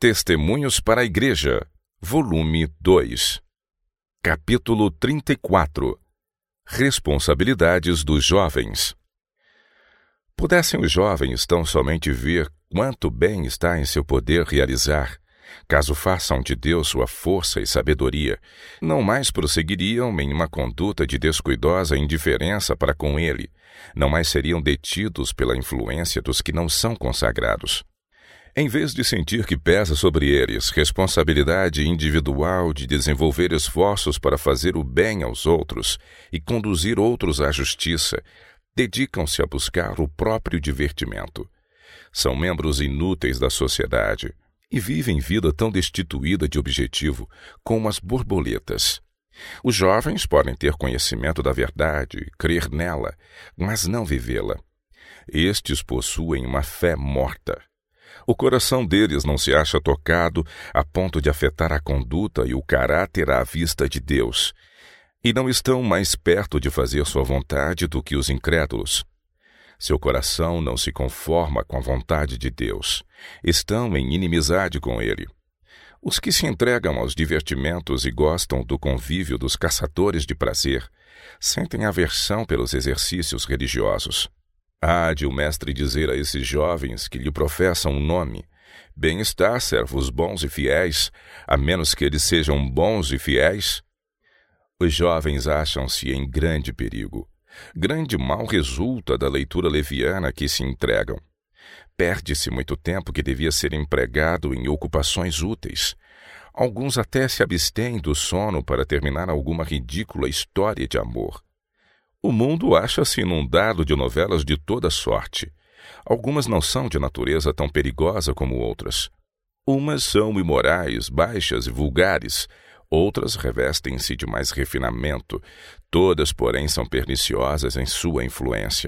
Testemunhos para a Igreja, volume 2. Capítulo 34. Responsabilidades dos jovens. Pudessem os jovens tão somente ver quanto bem está em seu poder realizar, caso façam de Deus sua força e sabedoria, não mais prosseguiriam em uma conduta de descuidosa indiferença para com Ele, não mais seriam detidos pela influência dos que não são consagrados. Em vez de sentir que pesa sobre eles responsabilidade individual de desenvolver esforços para fazer o bem aos outros e conduzir outros à justiça, dedicam-se a buscar o próprio divertimento. São membros inúteis da sociedade e vivem vida tão destituída de objetivo como as borboletas. Os jovens podem ter conhecimento da verdade, crer nela, mas não vivê-la. Estes possuem uma fé morta. O coração deles não se acha tocado a ponto de afetar a conduta e o caráter à vista de Deus, e não estão mais perto de fazer sua vontade do que os incrédulos. Seu coração não se conforma com a vontade de Deus. Estão em inimizade com Ele. Os que se entregam aos divertimentos e gostam do convívio dos caçadores de prazer sentem aversão pelos exercícios religiosos. Há de o mestre dizer a esses jovens que lhe professam um nome: bem-estar, servos bons e fiéis, a menos que eles sejam bons e fiéis? Os jovens acham-se em grande perigo. Grande mal resulta da leitura leviana a que se entregam. Perde-se muito tempo que devia ser empregado em ocupações úteis. Alguns até se abstêm do sono para terminar alguma ridícula história de amor. O mundo acha-se inundado de novelas de toda sorte. Algumas não são de natureza tão perigosa como outras. Umas são imorais, baixas e vulgares. Outras revestem-se de mais refinamento. Todas, porém, são perniciosas em sua influência.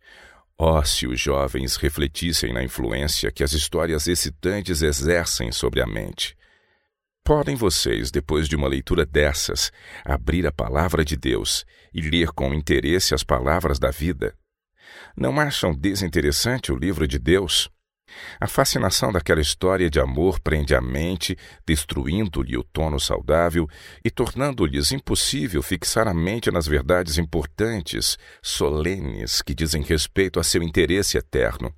Oh, se os jovens refletissem na influência que as histórias excitantes exercem sobre a mente! Podem vocês, depois de uma leitura dessas, abrir a palavra de Deus e ler com interesse as palavras da vida? Não acham desinteressante o livro de Deus? A fascinação daquela história de amor prende a mente, destruindo-lhe o tono saudável e tornando-lhes impossível fixar a mente nas verdades importantes, solenes, que dizem respeito a seu interesse eterno.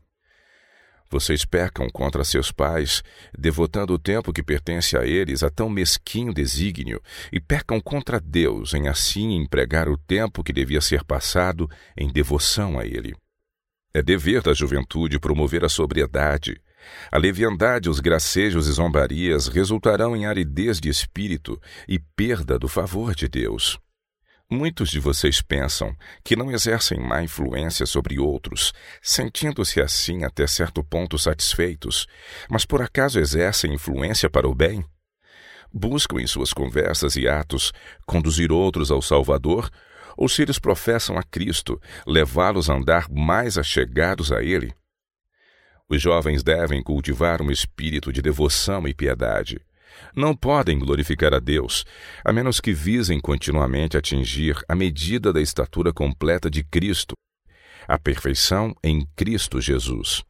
Vocês pecam contra seus pais, devotando o tempo que pertence a eles a tão mesquinho desígnio, e pecam contra Deus em assim empregar o tempo que devia ser passado em devoção a Ele. É dever da juventude promover a sobriedade. A leviandade, os gracejos e zombarias resultarão em aridez de espírito e perda do favor de Deus. Muitos de vocês pensam que não exercem má influência sobre outros, sentindo-se assim até certo ponto satisfeitos, mas por acaso exercem influência para o bem? Buscam em suas conversas e atos conduzir outros ao Salvador, ou se eles professam a Cristo, levá-los a andar mais achegados a Ele? Os jovens devem cultivar um espírito de devoção e piedade. Não podem glorificar a Deus, a menos que visem continuamente atingir a medida da estatura completa de Cristo, a perfeição em Cristo Jesus.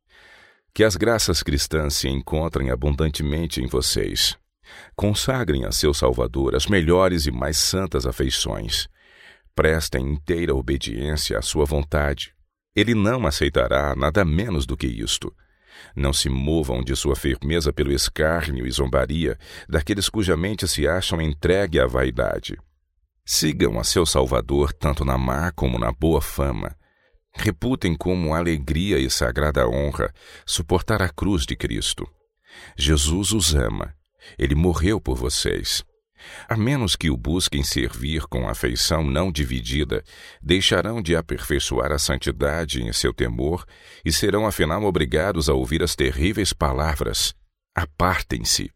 Que as graças cristãs se encontrem abundantemente em vocês. Consagrem a seu Salvador as melhores e mais santas afeições. Prestem inteira obediência à sua vontade. Ele não aceitará nada menos do que isto. Não se movam de sua firmeza pelo escárnio e zombaria daqueles cuja mente se acham entregue à vaidade. Sigam a seu Salvador tanto na má como na boa fama. Reputem como alegria e sagrada honra suportar a cruz de Cristo. Jesus os ama. Ele morreu por vocês. A menos que o busquem servir com afeição não dividida, deixarão de aperfeiçoar a santidade em seu temor e serão afinal obrigados a ouvir as terríveis palavras: apartem-se.